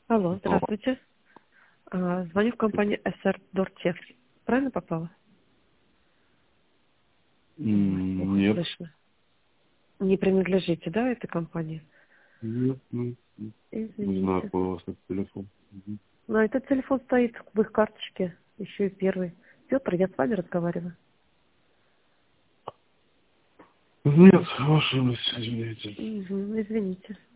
Алло, здравствуйте. Звоню в компанию SR Дортех. Правильно попала? Плохо Нет. слышно. Не принадлежите, да, этой компании? Нет, не знаю, Извините. какой у вас этот телефон. Но этот телефон стоит в их карточке, еще и первый. Петр, я с вами разговариваю. Нет, ваша мысль, извините. Извините.